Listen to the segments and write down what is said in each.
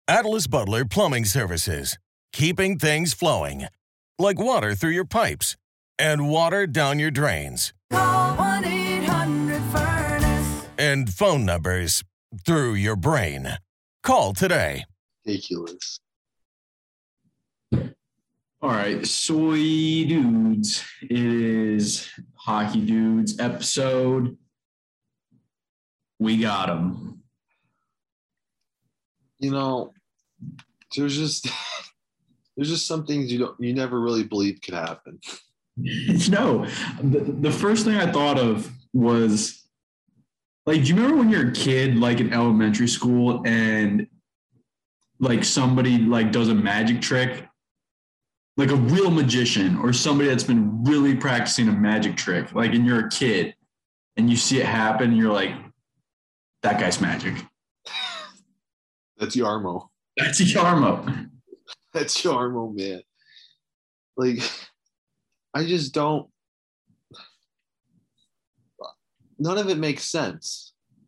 Atlas Butler Plumbing Services. Keeping things flowing. Like water through your pipes and water down your drains. Call 1-800-FURNACE. And phone numbers through your brain. Call today. Ridiculous. All right, soy dudes. It is Hockey Dudes episode. We got them. You know, there's just some things you never really believe could happen. No, the first thing I thought of was, like, do you remember when you're a kid, like in elementary school, and like somebody like does a magic trick, like a real magician or somebody that's been really practicing a magic trick, like, and you're a kid and you see it happen and you're like, that guy's magic. That's Yarmo. That's Yarmo. That's Yarmo, man. Like, I just don't. None of it makes sense.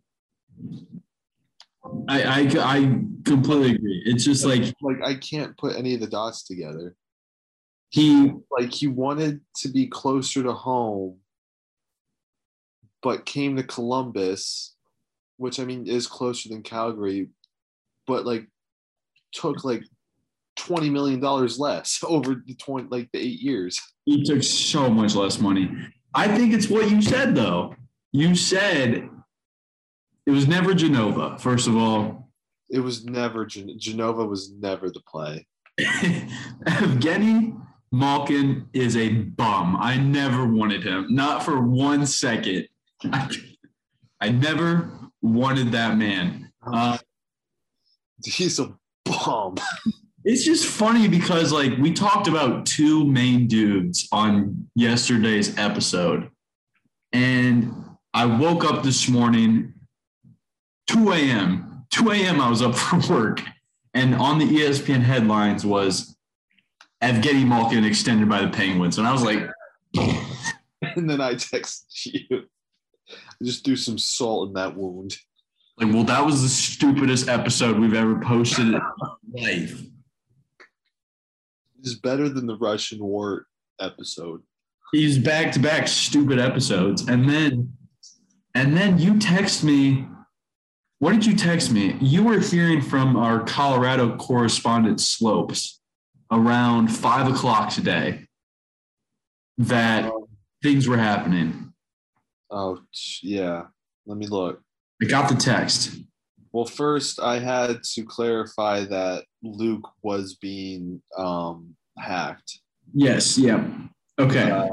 I completely agree. It's just like I can't put any of the dots together. He wanted to be closer to home, but came to Columbus, which I mean is closer than Calgary, but like took like $20 million less over the 8 years. He took so much less money. I think it's what you said, though. You said it was never Genova, first of all. It was never Genova was never the play. Evgeny Malkin is a bum. I never wanted him. Not for 1 second. I never wanted that man. He's a bum. It's just funny because, like, we talked about two main dudes on yesterday's episode. And I woke up this morning, 2 a.m. 2 a.m. I was up for work. And on the ESPN headlines was Evgeny Malkin extended by the Penguins. And I was like. And then I texted you. I just threw some salt in that wound. Like, well, that was the stupidest episode we've ever posted in life. It's better than the Russian war episode. He's back-to-back stupid episodes. And then you text me. What did you text me? You were hearing from our Colorado correspondent Slopes around 5 o'clock today that things were happening. Oh, yeah. Let me look. I got the text. Well, first I had to clarify that Luke was being hacked. Yes, yeah. Okay.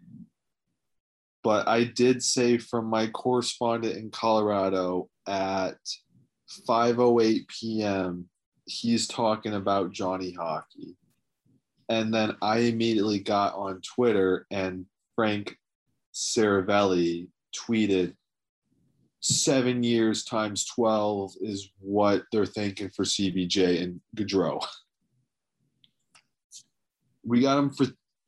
But I did say from my correspondent in Colorado at 5:08 p.m., he's talking about Johnny Hockey. And then I immediately got on Twitter and Frank Saravelli tweeted, 7 years times 12 is what they're thinking for CBJ and Gaudreau. We got him for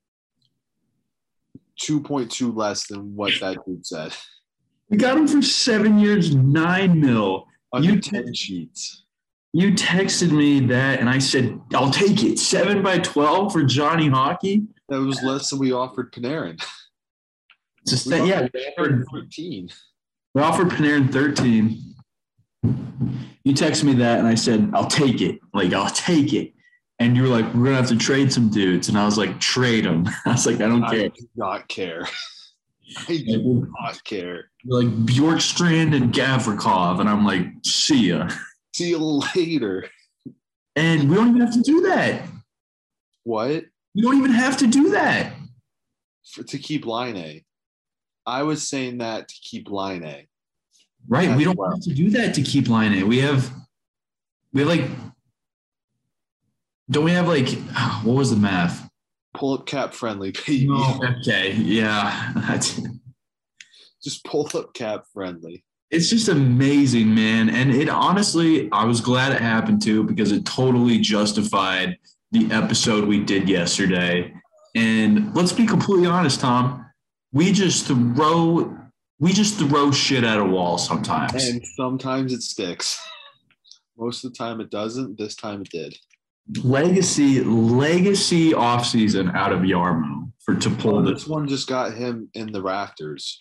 2.2 less than what that dude said. We got him for 7 years, $9 million. Under 10 sheets. You texted me that, and I said, I'll take it. 7 by 12 for Johnny Hockey? That was less than we offered Panarin. We offered 13. We offered Panarin 13. You texted me that, and I said, I'll take it. Like, I'll take it. And you were like, we're going to have to trade some dudes. And I was like, trade them. I was like, I don't care. I do not care. I do not care. You're like, Bjorkstrand and Gavrikov. And I'm like, see ya. See you later. And we don't even have to do that. What? We don't even have to do that. To keep Line. I was saying that to keep Line. Right. We don't have to do that to keep Line. We have like, don't we have like, what was the math? Pull up cap friendly, baby. Oh, okay. Yeah. Just pull up cap friendly. It's just amazing, man. And it honestly, I was glad it happened too, because it totally justified the episode we did yesterday. And let's be completely honest, Tom, we just throw shit at a wall sometimes. And sometimes it sticks. Most of the time it doesn't. This time it did. Legacy offseason out of Yarmo to pull this one just got him in the rafters.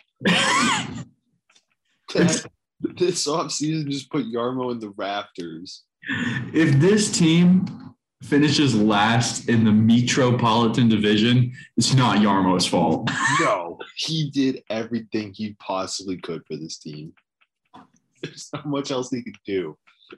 This offseason just put Yarmo in the rafters. If this team finishes last in the Metropolitan Division, it's not Yarmo's fault. No, he did everything he possibly could for this team. There's not much else he could do.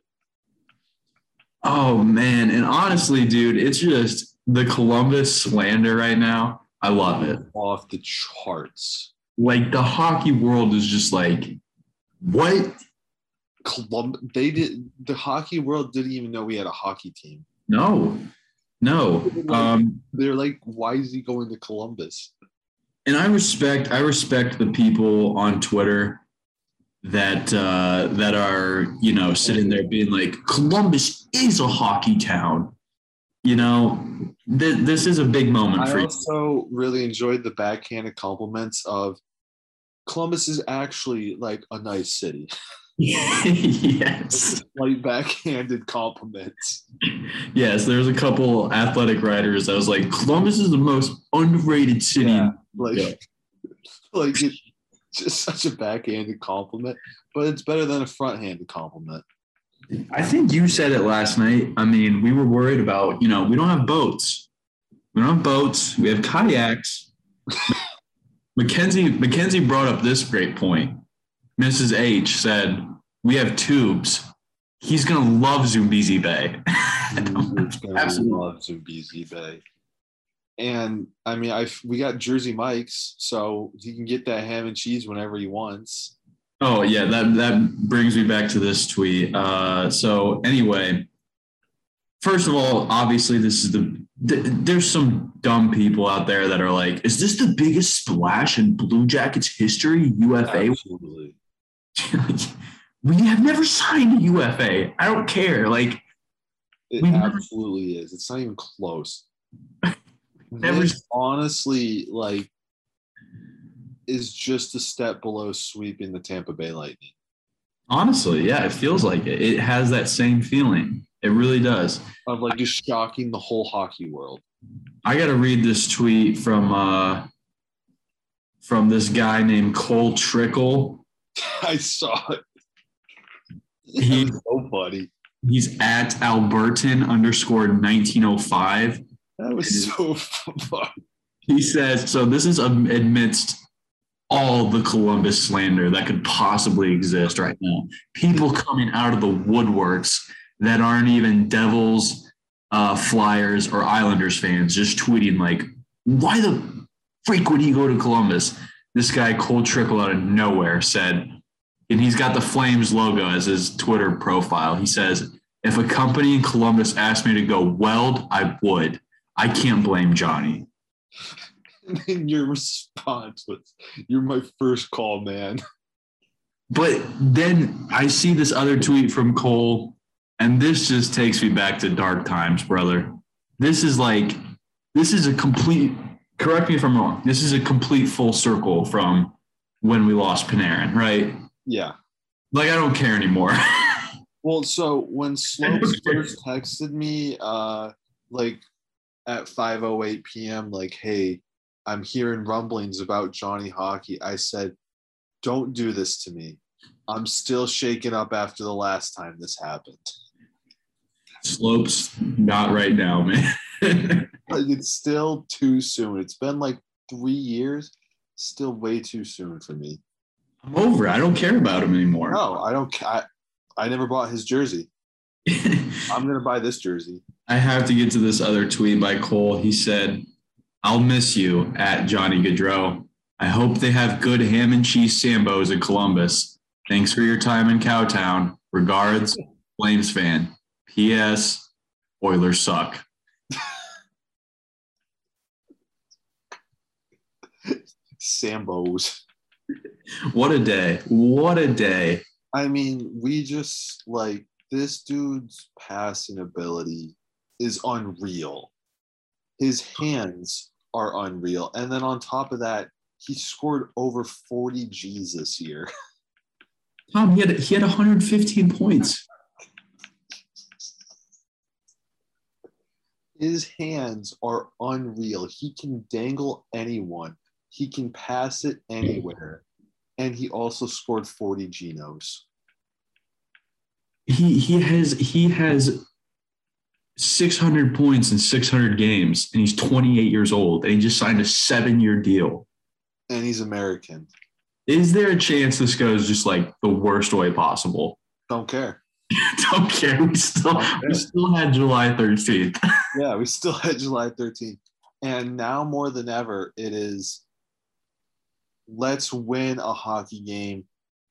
Oh, man. And honestly, dude, it's just the Columbus slander right now. I love it. Off the charts. Like, the hockey world is just like, what? The hockey world didn't even know we had a hockey team. No. They're like, why is he going to Columbus? And I respect the people on Twitter that are, you know, sitting there being like, Columbus is a hockey town. You know, this is a big moment for you. I also really enjoyed the backhanded compliments of Columbus is actually like a nice city. Yes. Like backhanded compliments. Yes, there's a couple athletic writers that was like, Columbus is the most underrated city. Yeah, like it's just such a backhanded compliment, but it's better than a front-handed compliment. I think you said it last night. I mean, we were worried about, you know, we don't have boats. We have kayaks. Mackenzie brought up this great point. Mrs. H said, we have tubes. He's going to love Zambezi Bay. Absolutely love Zambezi Bay. And, I mean, we got Jersey Mike's, so he can get that ham and cheese whenever he wants. Oh, yeah, that brings me back to this tweet. So, anyway, first of all, obviously, this is there's some dumb people out there that are like, is this the biggest splash in Blue Jackets history, UFA? Absolutely. We have never signed a UFA. I don't care. Like, it absolutely is. It's not even close. This, honestly, like, is just a step below sweeping the Tampa Bay Lightning. Honestly, yeah, it feels like it. It has that same feeling. It really does. Of like just shocking the whole hockey world. I got to read this tweet from this guy named Cole Trickle. I saw it. He's so funny. He's at Albertan_1905. That was so fun. He says, so this is amidst all the Columbus slander that could possibly exist right now. People coming out of the woodworks that aren't even Devils, Flyers, or Islanders fans, just tweeting like, why the freak would he go to Columbus? This guy, Cole Trickle, out of nowhere said, and he's got the Flames logo as his Twitter profile. He says, if a company in Columbus asked me to go weld, I would. I can't blame Johnny. And then your response was, you're my first call, man. But then I see this other tweet from Cole, and this just takes me back to dark times, brother. This is a complete, correct me if I'm wrong, this is a complete full circle from when we lost Panarin, right? Yeah. Like, I don't care anymore. Well, so when Slopes first texted me, like at 5:08 p.m., like, hey, I'm hearing rumblings about Johnny Hockey, I said, don't do this to me. I'm still shaken up after the last time this happened. Slopes, not right now, man. Like, it's still too soon. It's been like 3 years. Still way too soon for me. I'm over it. I don't care about him anymore. No, I don't. I never bought his jersey. I'm going to buy this jersey. I have to get to this other tweet by Cole. He said, I'll miss you at Johnny Gaudreau. I hope they have good ham and cheese Sambos in Columbus. Thanks for your time in Cowtown. Regards, Flames fan. P.S. Oilers suck. Sambos. What a day. What a day. I mean, we just, like, this dude's passing ability is unreal. His hands are unreal. And then on top of that, he scored over 40 Gs this year. Tom, he had 115 points. His hands are unreal. He can dangle anyone. He can pass it anywhere. And he also scored 40 Genos. He has 600 points in 600 games, and he's 28 years old, and he just signed a 7-year deal. And he's American. Is there a chance this goes just like the worst way possible? Don't care. Don't care. We still had July 13th. Yeah, we still had July 13th. And now more than ever, it is let's win a hockey game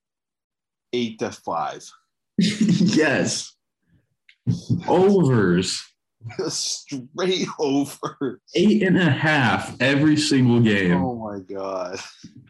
8-5. Yes. Overs. Straight over. 8.5 every single game. Oh my God.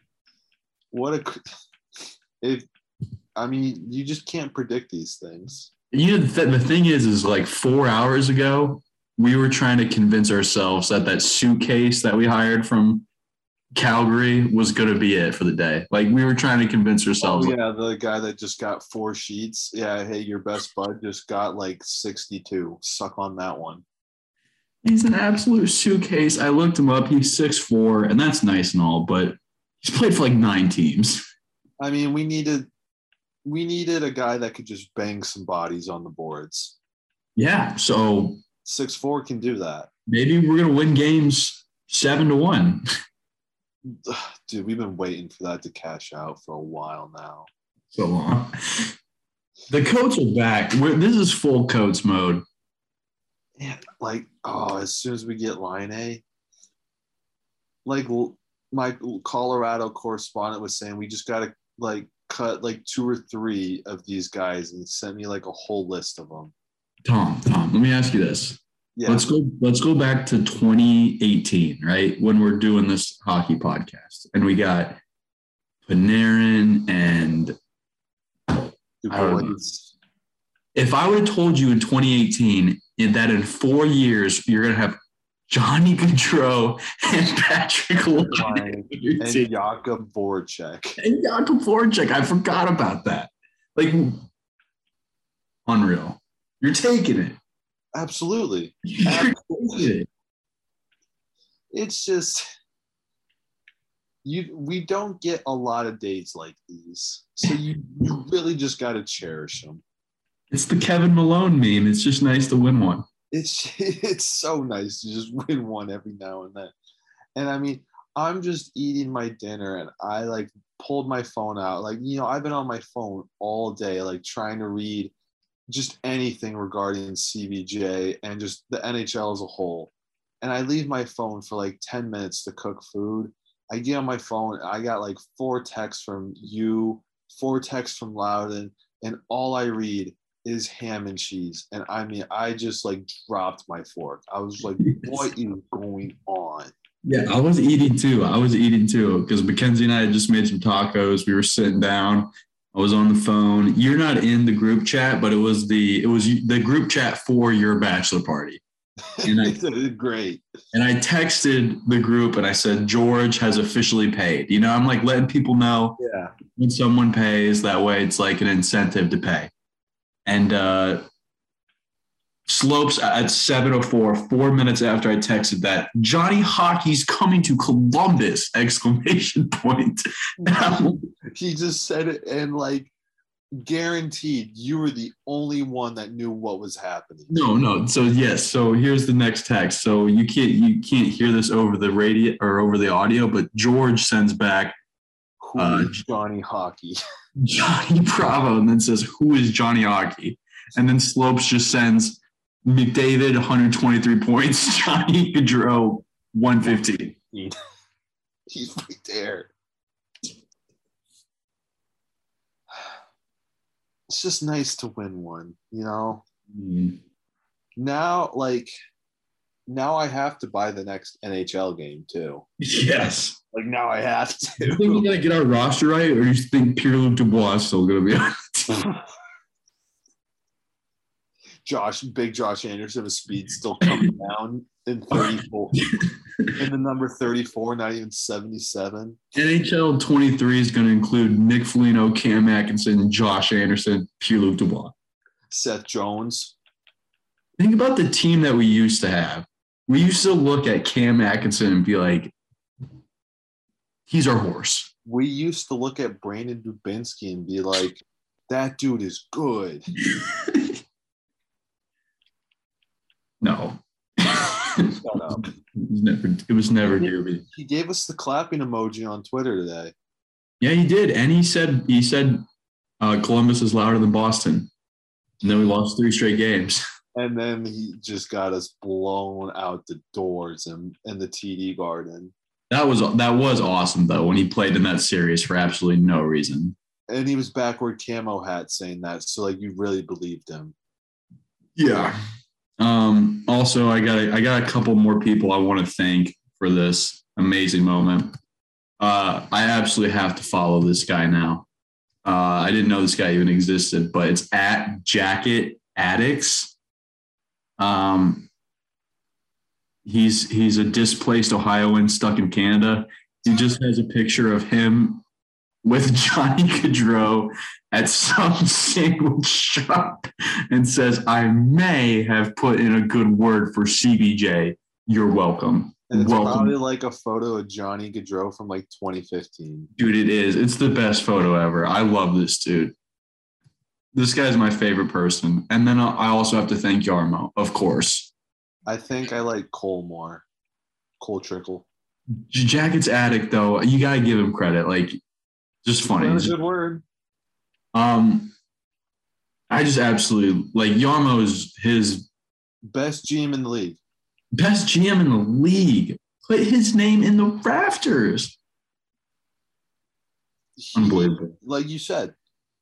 You just can't predict these things. You know, the thing is like 4 hours ago, we were trying to convince ourselves that suitcase that we hired from Calgary was going to be it for the day. Like, we were trying to convince ourselves. Oh, yeah, the guy that just got 4 sheets. Yeah, hey, your best bud just got like 62. Suck on that one. He's an absolute suitcase. I looked him up. He's 6'4", and that's nice and all, but he's played for like 9 teams. I mean, we needed a guy that could just bang some bodies on the boards. Yeah, so 6'4" can do that. Maybe we're gonna win games 7-1. Dude, we've been waiting for that to cash out for a while now. So long. The Coats are back. This is full Coats mode. Yeah, as soon as we get Line-A, like my Colorado correspondent was saying, we just got to cut 2 or 3 of these guys, and he sent me a whole list of them. Tom, let me ask you this. Yeah. Let's go back to 2018, right? When we're doing this hockey podcast, and we got Panarin and if I would have told you in 2018 that in 4 years you're going to have Johnny Gaudreau and Patrick Laine and Jakub Voracek. I forgot about that. Unreal. You're taking it. Absolutely. It's just we don't get a lot of days like these, so you really just got to cherish them. It's the Kevin Malone meme. It's just nice to win one. It's so nice to just win one every now and then. And I mean, I'm just eating my dinner, and I pulled my phone out. I've been on my phone all day, trying to read just anything regarding CBJ and just the NHL as a whole. And I leave my phone for 10 minutes to cook food. I get on my phone, I got 4 texts from you, 4 texts from Loudon, and all I read is ham and cheese. And I mean, I just dropped my fork. I was like, what is going on? Yeah, I was eating too because Mackenzie and I had just made some tacos. We were sitting down. I was on the phone. You're not in the group chat, but it was the group chat for your bachelor party. And great. And I texted the group and I said, George has officially paid. I'm letting people know when someone pays. That way it's an incentive to pay. And Slopes at 7:04, 4 minutes after I texted that, Johnny Hockey's coming to Columbus! ! He just said it, and guaranteed you were the only one that knew what was happening. No. So yes. So here's the next text. So you can't hear this over the radio or over the audio, but George sends back who is Johnny Hockey? Johnny Bravo, and then says, who is Johnny Hockey? And then Slopes just sends McDavid 123 points, Johnny Gaudreau 115. He's right there. It's just nice to win one, Mm-hmm. Now I have to buy the next NHL game too. Yes. Now I have to. You think we're gonna get our roster right, or you think Pierre-Luc Dubois is still gonna be on the team? Big Josh Anderson of speed still coming down in 34. In the number 34, not even 77. NHL 23 is going to include Nick Foligno, Cam Atkinson, Josh Anderson, Pierre-Luc Dubois. Seth Jones. Think about the team that we used to have. We used to look at Cam Atkinson and be like, he's our horse. We used to look at Brandon Dubinsky and be like, that dude is good. No. Shut up. It was never Derby. He gave us the clapping emoji on Twitter today. Yeah, he did. And he said Columbus is louder than Boston. And then we lost 3 straight games. And then he just got us blown out the doors in the TD Garden. That was awesome, though, when he played in that series for absolutely no reason. And he was backward camo hat saying that. So, like, you really believed him. Yeah. Also, I got a couple more people I want to thank for this amazing moment. I absolutely have to follow this guy now. I didn't know this guy even existed, but it's at Jacket Addicts. He's a displaced Ohioan stuck in Canada. He just has a picture of him with Johnny Gaudreau at some sandwich shop and says, I may have put in a good word for CBJ. You're welcome. And it's welcome. probably like a photo of Johnny Gaudreau from like 2015. Dude, it is. It's the best photo ever. I love this dude. This guy's my favorite person. And then I also have to thank Yarmo, of course. I think I like Cole more. Cole Trickle. Jackets addict, though, you got to give him credit. Like, just funny. That's a good word. I just absolutely like Yarmo is his best GM in the league. Best GM in the league. Put his name in the rafters. Unbelievable. Like you said,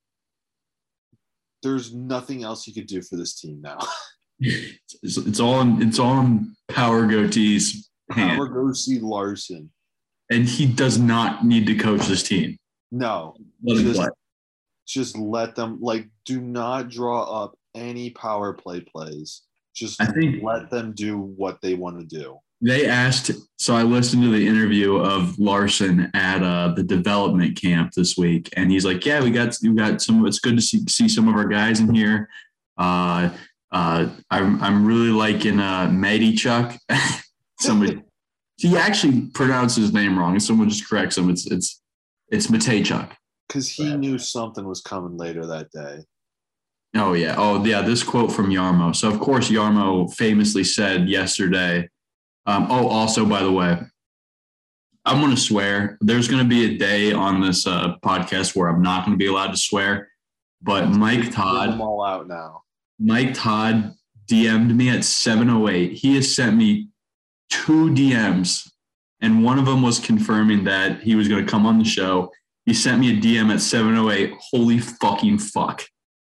there's nothing else he could do for this team now. It's all in Power Goatee's hand. Power Goatee Larson. And he does not need to coach this team. No. Just let them, like, do not draw up any power play plays. Just let them do what they want to do. They asked, so I listened to the interview of Larson at the development camp this week, and he's like, yeah, we got some, it's good to see some of our guys in here. I'm really liking Medichuk. Somebody, he actually pronounced his name wrong, and someone just corrects him. It's Matejchuk. Because he knew something was coming later that day. Oh, yeah. This quote from Yarmo. So, of course, Yarmo famously said yesterday, also, by the way, I'm going to swear. There's going to be a day on this podcast where I'm not going to be allowed to swear. But Mike Todd. I'm all out now. Mike Todd DM'd me at 7:08. He has sent me 2 DMs, and one of them was confirming that he was going to come on the show. He sent me a DM at 7:08. Holy fucking fuck.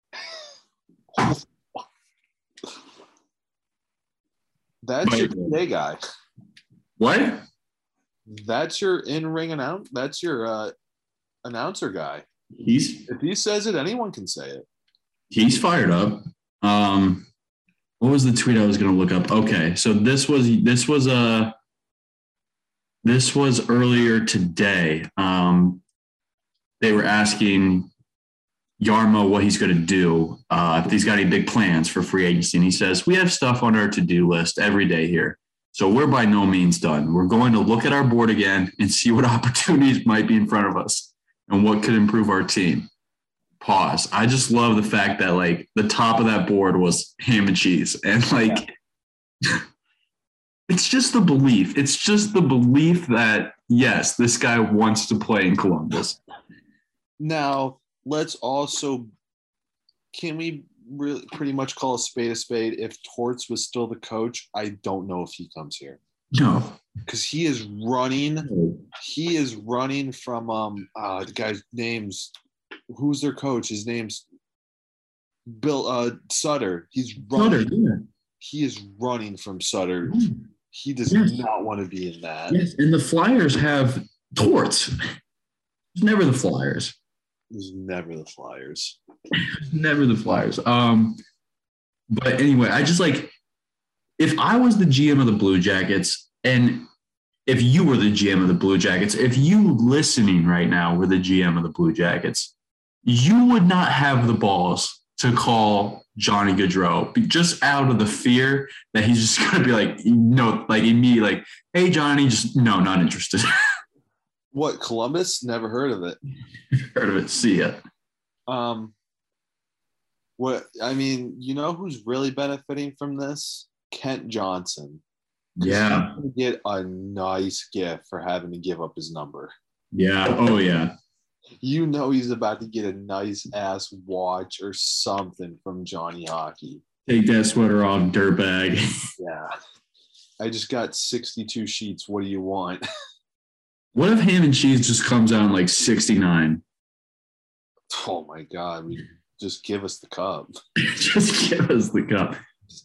That's your PA guy. What? That's your in-ring announcer. That's your announcer guy. If he says it, anyone can say it. He's fired up. What was the tweet I was going to look up? Okay, so this was earlier today. They were asking Yarmo what he's going to do, if he's got any big plans for free agency. And he says, we have stuff on our to-do list every day here. So we're by no means done. We're going to look at our board again and see what opportunities might be in front of us and what could improve our team. Pause. I just love the fact that, like, the top of that board was ham and cheese. And, like, it's just the belief. It's just the belief that, yes, this guy wants to play in Columbus. Now, let's also – can we really pretty much call a spade a spade? If Torts was still the coach, I don't know if he comes here. No. Because he is running – he is running from the guy's name's – who's their coach? His name's Bill Sutter. He's running. Sutter, yeah. He is running from Sutter. Mm. He does not want to be in that. Yes, and the Flyers have Torts. It's never the Flyers. It's never the Flyers. Never the Flyers. But anyway, I just like, if I was the GM of the Blue Jackets, and if you were the GM of the Blue Jackets, if you listening right now were the GM of the Blue Jackets, you would not have the balls to call Johnny Gaudreau just out of the fear that he's just going to be like, like immediately like, hey, Johnny, just no, not interested. What, Columbus? Never heard of it. Heard of it. See ya. What I mean, you know who's really benefiting from this? Kent Johnson. Yeah. He's gonna get a nice gift for having to give up his number. Yeah. Oh, yeah. You know he's about to get a nice ass watch or something from Johnny Hockey. Take that sweater off, dirtbag. Yeah. I just got 62 sheets. What do you want? What if ham and cheese just comes out in like 69? Oh my God. Just give us the cup. Just give us the cup.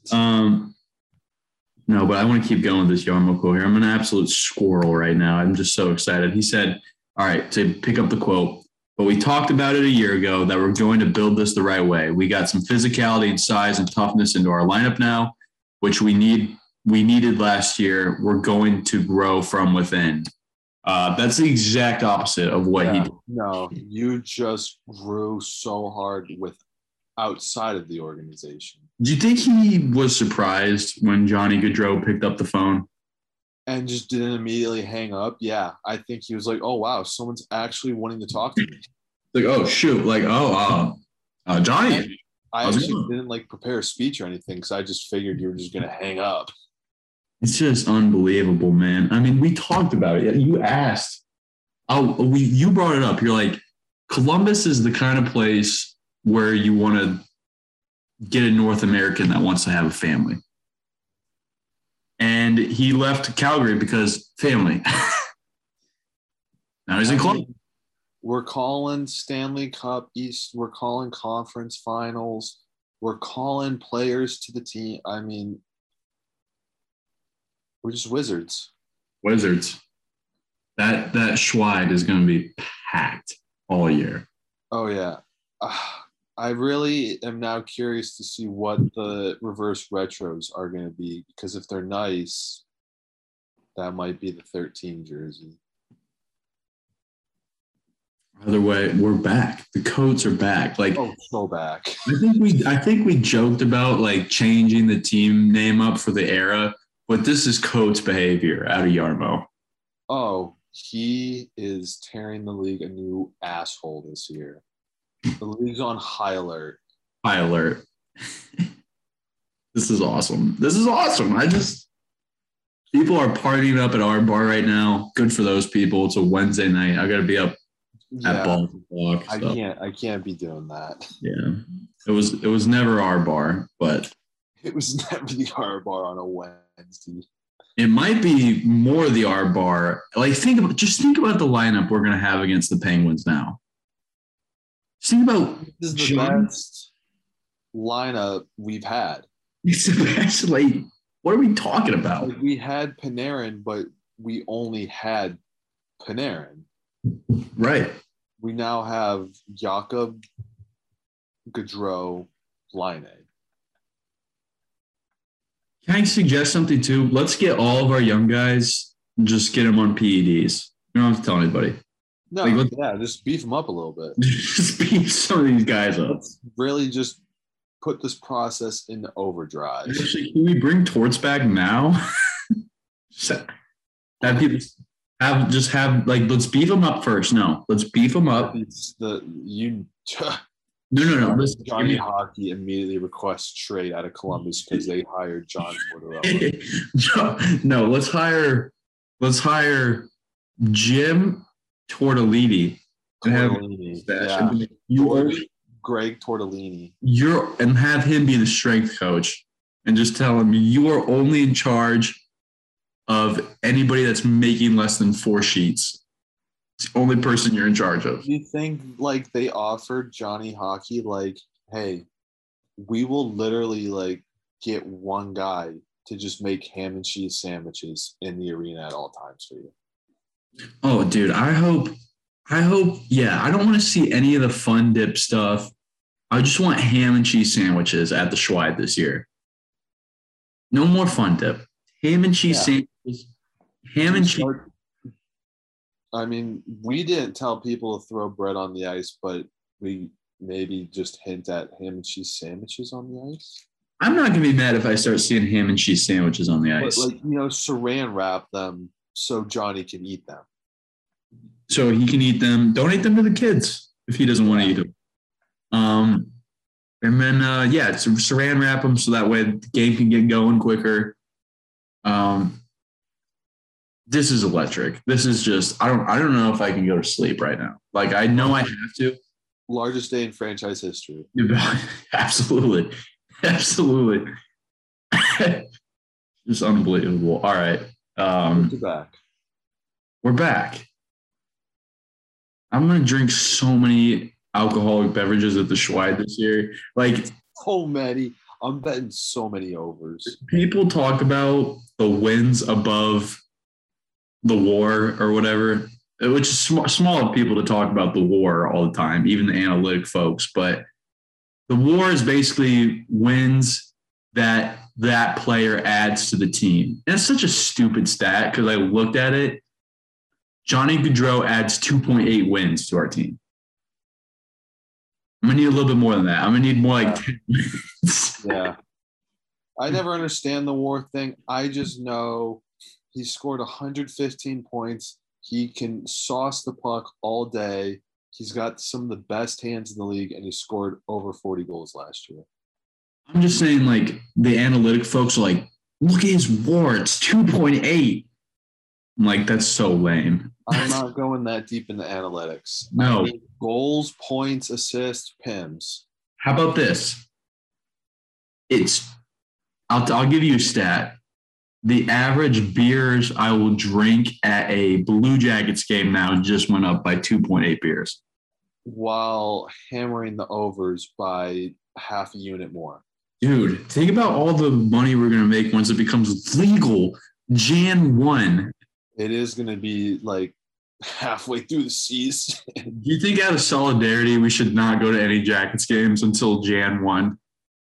No, but I want to keep going with this Jarmo quote here. I'm an absolute squirrel right now. I'm just so excited. He said, all right, to pick up the quote, but we talked about it a year ago that we're going to build this the right way. We got some physicality and size and toughness into our lineup now, which we needed last year. We're going to grow from within. That's the exact opposite of what he did. No, you just grew so hard with outside of the organization. Do you think he was surprised when Johnny Gaudreau picked up the phone? And just didn't immediately hang up? Yeah, I think he was like, oh, wow, someone's actually wanting to talk to me. Like, oh, shoot. Like, Johnny. I actually didn't like prepare a speech or anything because I just figured you were just going to hang up. It's just unbelievable, man. I mean, we talked about it. You asked. You brought it up. You're like, Columbus is the kind of place where you want to get a North American that wants to have a family. And he left Calgary because family. Now he's in Columbus. We're calling Stanley Cup East. We're calling conference finals. We're calling players to the team. I mean, we're just wizards. Wizards. That Schweid is going to be packed all year. Oh, yeah. I really am now curious to see what the reverse retros are going to be, because if they're nice, that might be the 13 jersey. Either way, we're back. The coats are back. Like, oh, so back. I think we joked about like changing the team name up for the era, but this is Coates' behavior out of Jarmo. Oh, he is tearing the league a new asshole this year. The league's on high alert. High alert. This is awesome. People are partying up at our bar right now. Good for those people. It's a Wednesday night. I got to be up at ball o'clock. So. I can't be doing that. Yeah. It was never our bar, but it was never the R bar on a Wednesday. It might be more the R bar. Like think about the lineup we're gonna have against the Penguins now. Just think about this is the best lineup we've had. It's the best. Like, what are we talking about? Like, we had Panarin, but we only had Panarin. Right. We now have Jakob, Gaudreau, Laine. Can I suggest something too? Let's get all of our young guys, just get them on PEDs. You don't have to tell anybody. No, just beef them up a little bit. Just beef some of these guys up. Let's really just put this process into overdrive. Actually, can we bring Torts back now? Have people let's beef them up first. No, let's beef them up. No. Listen, Johnny Hockey immediately requests trade out of Columbus because they hired John Tortorella. No, let's hire Jim Tortellini. Greg Tortellini. And have him be the strength coach and just tell him you are only in charge of anybody that's making less than 4 sheets. It's the only person you're in charge of. You think like they offered Johnny Hockey like, hey, we will literally like get one guy to just make ham and cheese sandwiches in the arena at all times for you? Oh, dude, I hope, yeah, I don't want to see any of the fun dip stuff. I just want ham and cheese sandwiches at the Schweid this year. No more fun dip. Ham and cheese sandwiches. Ham and cheese. I mean, we didn't tell people to throw bread on the ice, but we maybe just hint at ham and cheese sandwiches on the ice. I'm not gonna be mad if I start seeing ham and cheese sandwiches on the ice. But saran wrap them so Johnny can eat them. So he can eat them. Donate them to the kids if he doesn't want to eat them. And then so saran wrap them so that way the game can get going quicker. This is electric. This is just I don't know if I can go to sleep right now. Like I know I have to. Largest day in franchise history. Absolutely. Just unbelievable. All right. We're back. I'm gonna drink so many alcoholic beverages at the Schweid this year. Like so many. I'm betting so many overs. People talk about the wins above the war or whatever, which is small of people to talk about the war all the time, even the analytic folks. But the war is basically wins that player adds to the team. And it's such a stupid stat because I looked at it. Johnny Gaudreau adds 2.8 wins to our team. I'm going to need a little bit more than that. I'm going to need more like 10 wins. Yeah. I never understand the war thing. I just know he scored 115 points. He can sauce the puck all day. He's got some of the best hands in the league, and he scored over 40 goals last year. I'm just saying, like, the analytic folks are like, look at his WAR. It's 2.8. I'm like, that's so lame. I'm not going that deep into analytics. No. I mean, goals, points, assists, PIMs. How about this? I'll give you a stat. The average beers I will drink at a Blue Jackets game now just went up by 2.8 beers. While hammering the overs by half a unit more. Dude, think about all the money we're going to make once it becomes legal Jan 1. It is going to be like halfway through the season. Do you think out of solidarity we should not go to any Jackets games until Jan 1?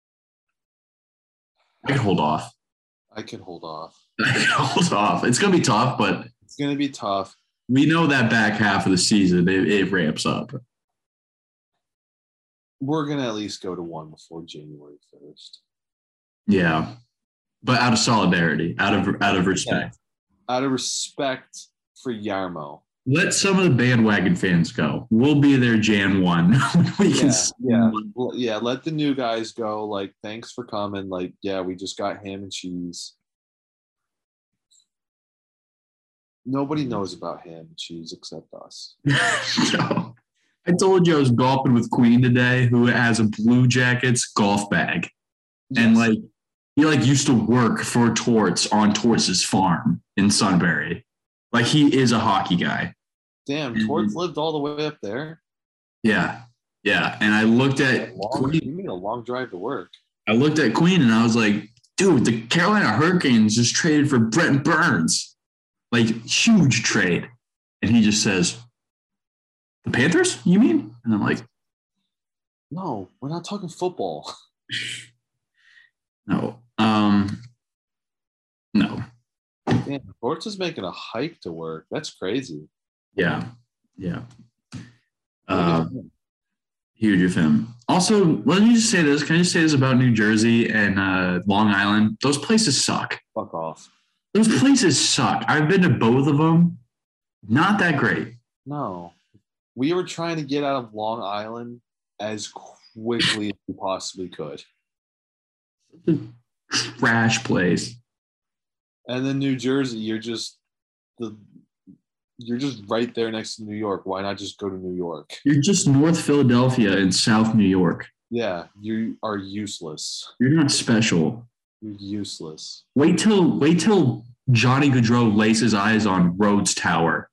I can hold off. I can hold off. It's going to be tough, but it's going to be tough. We know that back half of the season, it ramps up. We're going to at least go to one before January 1st. Yeah. But out of solidarity, out of respect. Yeah. Out of respect for Yarmo. Let some of the bandwagon fans go. We'll be there Jan 1. Yeah, let the new guys go. Like, thanks for coming. Like, yeah, we just got ham and cheese. Nobody knows about ham and cheese except us. No. I told you I was golfing with Queen today, who has a Blue Jackets golf bag. Yes. And, like, he, like, used to work for Torts on Torts' farm in Sunbury. Like, he is a hockey guy. Damn, Torts lived all the way up there? Yeah. Yeah. And I looked at Queen. You mean a long drive to work. I looked at Queen and I was like, dude, the Carolina Hurricanes just traded for Brent Burns. Like, huge trade. And he just says, the Panthers, you mean? And I'm like, no, we're not talking football. No. No. Damn, Torts is making a hike to work. That's crazy. Yeah. Yeah. Huge of him. Also, let me just say this. Can I just say this about New Jersey and Long Island? Those places suck. Fuck off. Those places suck. I've been to both of them. Not that great. No. We were trying to get out of Long Island as quickly as we possibly could. Trash place. And then New Jersey, you're just right there next to New York. Why not just go to New York? You're just North Philadelphia and South New York. Yeah, you are useless. You're not special. You're useless. Wait till Johnny Gaudreau lays his eyes on Rhodes Tower.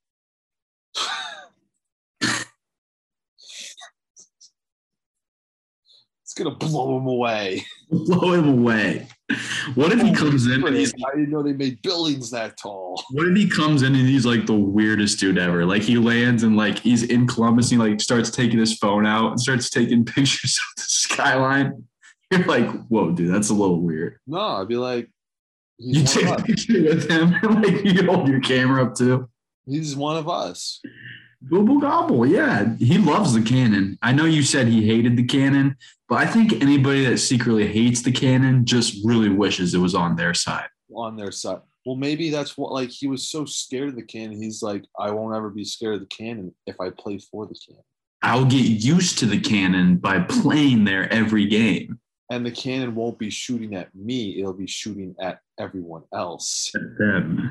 It's gonna blow him away. Blow him away. What if he comes in and he's I didn't know they made buildings that tall. What if he comes in and he's like the weirdest dude ever? Like he lands and like he's in Columbus and he like starts taking his phone out and starts taking pictures of the skyline. You're like, whoa, dude, that's a little weird. No, I'd be like, you take a picture with him and like you hold your camera up too. He's one of us. Google Gobble, yeah. He loves the Cannon. I know you said he hated the Cannon, but I think anybody that secretly hates the Cannon just really wishes it was on their side. On their side. Well, maybe that's what, like, he was so scared of the Cannon. He's like, I won't ever be scared of the Cannon if I play for the Cannon. I'll get used to the Cannon by playing there every game. And the Cannon won't be shooting at me. It'll be shooting at everyone else. At them.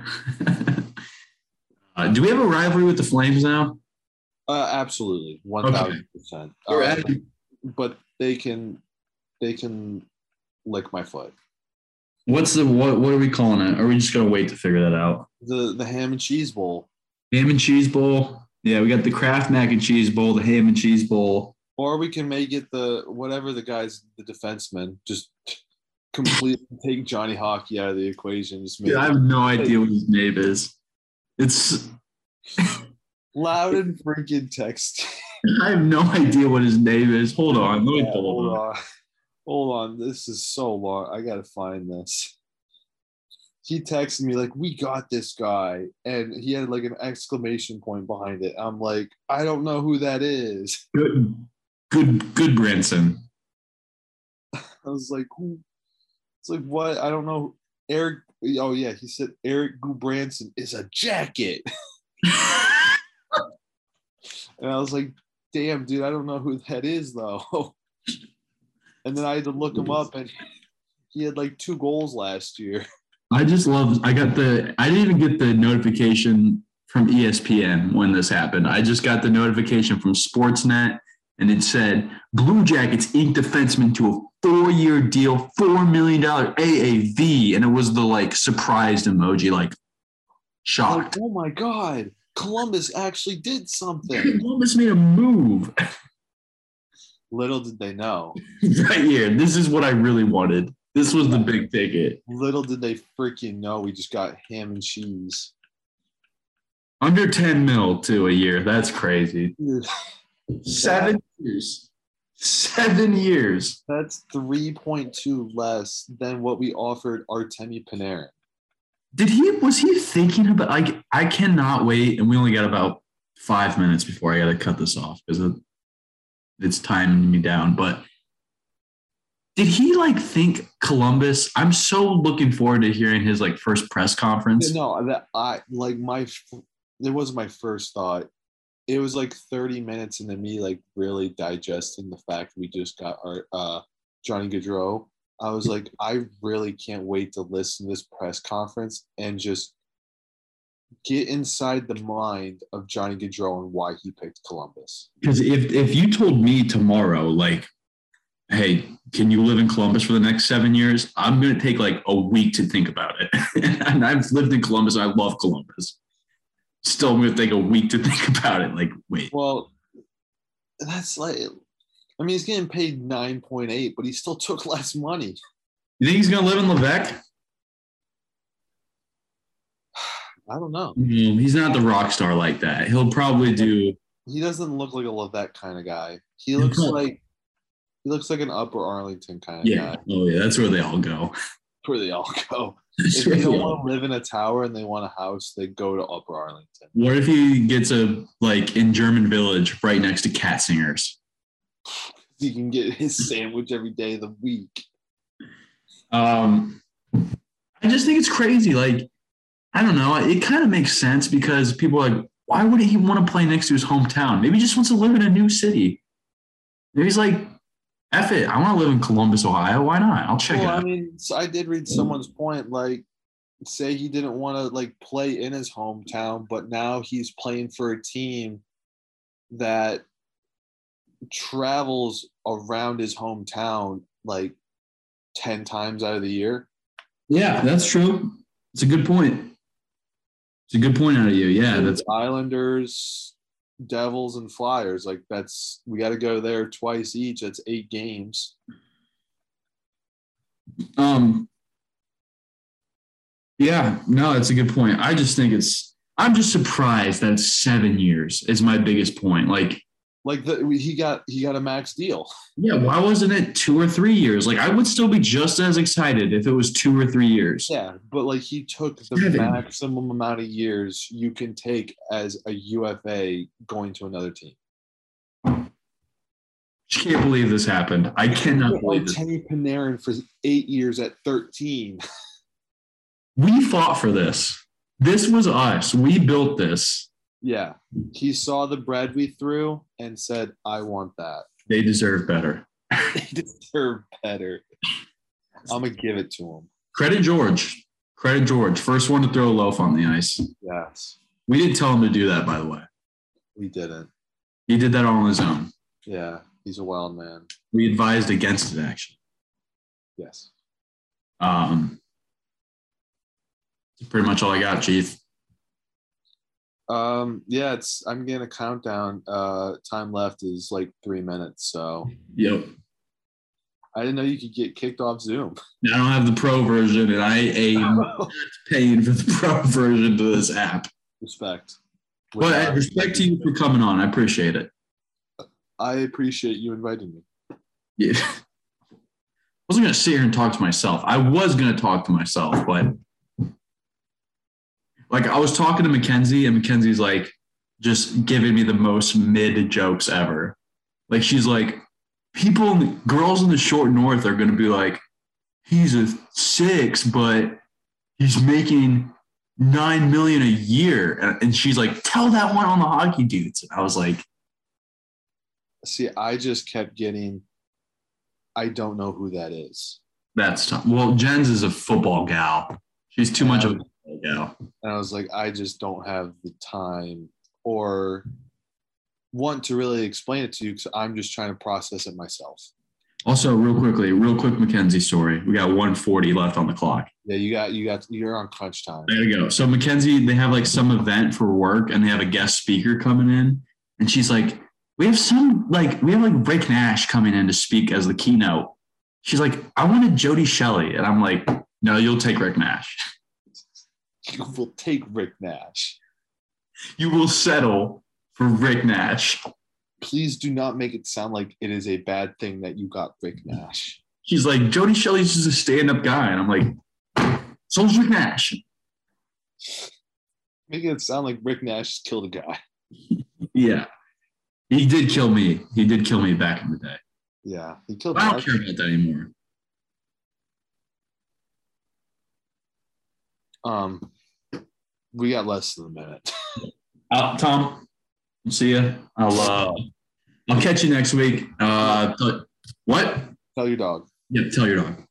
Do we have a rivalry with the Flames now? Absolutely. 1,000%. But they can lick my foot. What are we calling it? Are we just gonna wait to figure that out? The ham and cheese bowl. Ham and cheese bowl. Yeah, we got the Kraft mac and cheese bowl, the ham and cheese bowl. Or we can make it the defenseman, just completely take Johnny Hockey out of the equation. I have no idea what his name is. It's Loudon freaking text. I have no idea what his name is. Hold on. Let me pull it up. Hold on. This is so long. I got to find this. He texted me like, we got this guy. And he had like an exclamation point behind it. I'm like, I don't know who that is. Good Branson. I was like, who? It's like, what? I don't know. Eric. Oh, yeah. He said Eric Gudbranson is a jacket. And I was like, damn, dude, I don't know who that is, though. And then I had to look him up, and he had like 2 goals last year. I didn't even get the notification from ESPN when this happened. I just got the notification from Sportsnet, and it said Blue Jackets inked defenseman to a 4-year deal, $4 million AAV. And it was the like surprised emoji, like shocked. Like, oh my God, Columbus actually did something. Columbus made a move. Little did they know. Right here. This is what I really wanted. This was the big ticket. Little did they freaking know we just got ham and cheese. Under 10 mil too a year. That's crazy. 7 years. 7 years. That's 3.2 less than what we offered Artemi Panarin. Was he thinking about, like, I cannot wait, and we only got about 5 minutes before I got to cut this off because it's timing me down, but did he like think Columbus? I'm so looking forward to hearing his like first press conference. No, it was my first thought. It was like 30 minutes into me like really digesting the fact we just got our Johnny Gaudreau. I was like, I really can't wait to listen to this press conference and just get inside the mind of Johnny Gaudreau and why he picked Columbus. Because if you told me tomorrow, like, hey, can you live in Columbus for the next 7 years? I'm going to take like a week to think about it. And I've lived in Columbus. And I love Columbus. Still, I'm going to take a week to think about it. Like, wait. Well, that's like, I mean, he's getting paid 9.8, but he still took less money. You think he's going to live in Levesque? I don't know. He's not the rock star like that. He'll probably do. He doesn't look like a Levesque kind of guy. He looks like an Upper Arlington kind of guy. Oh yeah, that's where they all go. Where they all go. If they don't want to live in a tower and they want a house, they go to Upper Arlington. What if he gets in German Village right next to Cat Singers? He can get his sandwich every day of the week. I just think it's crazy. Like, I don't know. It kind of makes sense because people are like, why wouldn't he want to play next to his hometown? Maybe he just wants to live in a new city. Maybe he's like, F it. I want to live in Columbus, Ohio. Why not? I'll check it out. I mean, so I did read someone's point, like, say he didn't want to, like, play in his hometown, but now he's playing for a team that travels around his hometown, like, 10 times out of the year. Yeah, that's true. It's a good point. It's a good point out of you. Yeah, that's Islanders, Devils, and Flyers. Like, we got to go there twice each. That's 8 games. Yeah, no, that's a good point. I just think I'm just surprised that 7 years is my biggest point. Like, Like he got a max deal. Yeah, why wasn't it 2 or 3 years? Like I would still be just as excited if it was 2 or 3 years. Yeah, but like he took the 7. maximum amount of years you can take as a UFA going to another team. I can't believe this happened. I cannot believe this. Teddy Panarin for 8 years at 13. We fought for this. This was us. We built this. Yeah. He saw the bread we threw and said, I want that. They deserve better. They deserve better. I'm going to give it to him. Credit George. First one to throw a loaf on the ice. Yes. We didn't tell him to do that, by the way. We didn't. He did that all on his own. Yeah. He's a wild man. We advised against it, actually. Yes. Pretty much all I got, Chief. Yeah, I'm getting a countdown. Time left is like 3 minutes. So Yep. I didn't know you could get kicked off Zoom. I don't have the pro version, and I am not paying for the pro version to this app. Respect. But respect to you for coming on. I appreciate it. I appreciate you inviting me. Yeah. I wasn't going to sit here and talk to myself. I was going to talk to myself, but like I was talking to Mackenzie, and Mackenzie's like just giving me the most mid jokes ever. Like she's like, girls in the short north are going to be like, he's a 6, but he's making $9 million a year. And she's like, tell that one on the hockey dudes. And I was like, see, I just kept getting, I don't know who that is. That's tough. Well, Jen's is a football gal. She's too much of a football gal. And I was like, I just don't have the time or want to really explain it to you because I'm just trying to process it myself. Also, real quick Mackenzie story. We got 1:40 left on the clock. Yeah, you're on crunch time. There you go. So Mackenzie, they have like some event for work, and they have a guest speaker coming in, and she's like, we have Rick Nash coming in to speak as the keynote. She's like, I wanted Jody Shelley. And I'm like, no, you'll take Rick Nash. You will take Rick Nash. You will settle for Rick Nash. Please do not make it sound like it is a bad thing that you got Rick Nash. She's like, Jody Shelley's just a stand-up guy. And I'm like, so's Rick Nash. Making it sound like Rick Nash killed a guy. Yeah. He did kill me. He did kill me back in the day. Yeah. He killed I don't care about that anymore. We got less than a minute. Tom, I'll see you. I'll catch you next week. What? Tell your dog. Yeah, tell your dog.